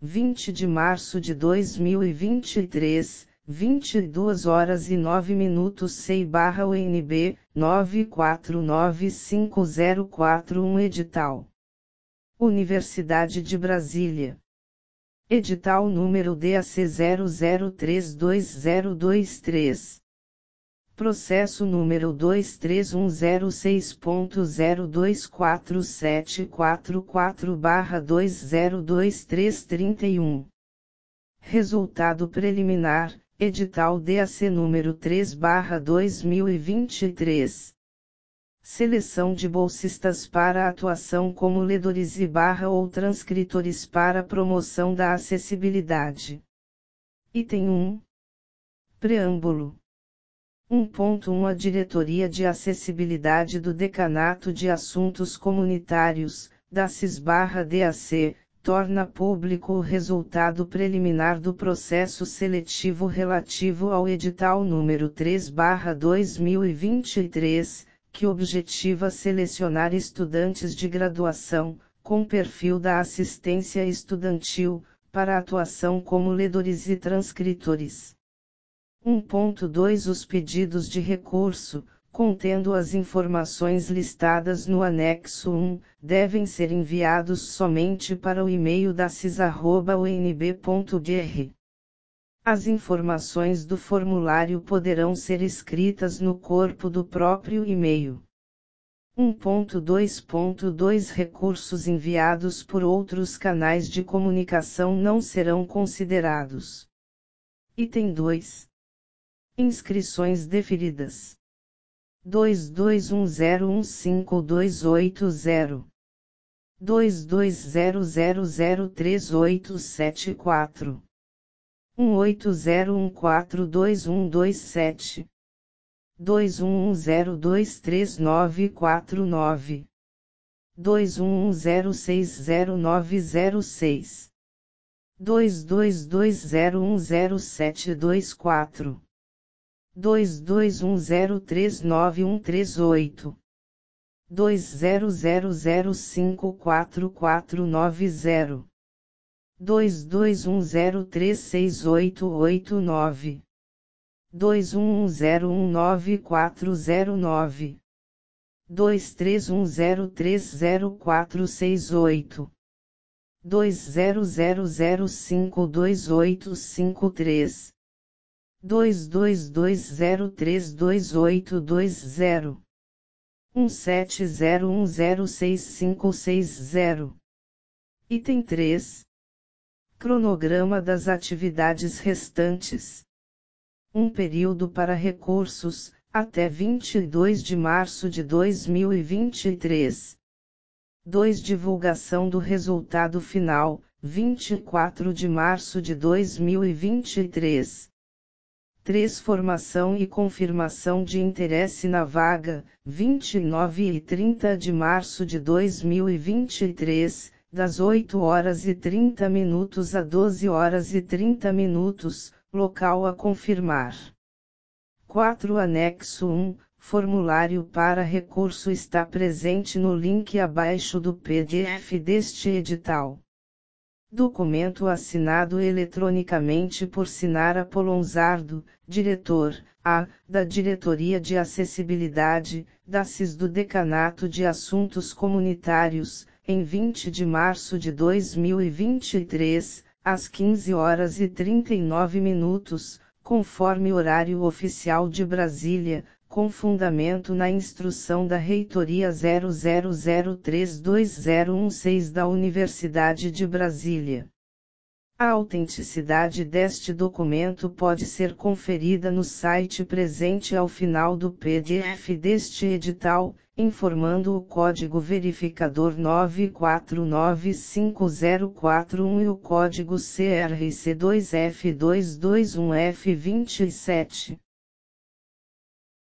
20 de março de 2023, 22 horas e 9 minutos. SEI/UNB, 949504. Edital. Universidade de Brasília. Edital número DAC 00322023. Processo número 23106.0244744/202331. Resultado preliminar, edital DAC número 3/2023. Seleção de bolsistas para atuação como ledores ou transcritores para promoção da acessibilidade. Item 1. Preâmbulo. 1.1 A Diretoria de Acessibilidade do Decanato de Assuntos Comunitários, DACES/DAC, torna público o resultado preliminar do processo seletivo relativo ao edital número 3/2023, que objetiva selecionar estudantes de graduação, com perfil da assistência estudantil, para atuação como ledores e transcritores. 1.2 Os pedidos de recurso, contendo as informações listadas no anexo 1, devem ser enviados somente para o e-mail daces@unb.br. As informações do formulário poderão ser escritas no corpo do próprio e-mail. 1.2.2 Recursos enviados por outros canais de comunicação não serão considerados. Item 2. Inscrições deferidas. 2210152880. 2200038874. 1801422127. 2110239949. 2110609006. 2220100724. 2210391138. 2000544490. 2210368889. 2110194009. 2310300468. 2000528853. 2220322820. 1701065560. Item 3. Cronograma das atividades restantes. Período para recursos, até 22 de março de 2023. 2. Divulgação do resultado final, 24 de março de 2023. 3. Formação e confirmação de interesse na vaga, 29 e 30 de março de 2023, das 8 horas e 30 minutos a 12 horas e 30 minutos, local a confirmar. 4. Anexo 1, formulário para recurso está presente no link abaixo do PDF deste edital. Documento assinado eletronicamente por Sinara Polonzardo, diretor, da Diretoria de Acessibilidade, DACES do Decanato de Assuntos Comunitários, em 20 de março de 2023, às 15 horas e 39 minutos, conforme horário oficial de Brasília, com fundamento na instrução da Reitoria 00032016 da Universidade de Brasília. A autenticidade deste documento pode ser conferida no site presente ao final do PDF deste edital, informando o código verificador 9495041 e o código CRC2F221F27.